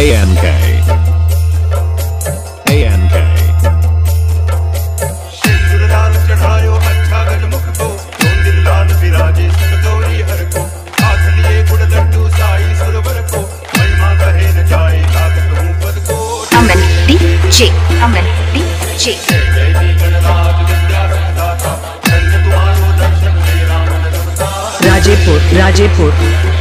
ANK ANK सिंदूरदान चढ़ायो अच्छा गजमुख को, दिल लाल विराजे सुखगौरी हर को, हाथ लिए गुड़ लड्डू साई सुरवर को, महिमा कहे न जाए लागत हूँ पद को। अमन DJ अमन DJ जय जय गणराज विद्या प्रदाता, धन्य तुम्हारो दर्शन हे राम। राजेपुर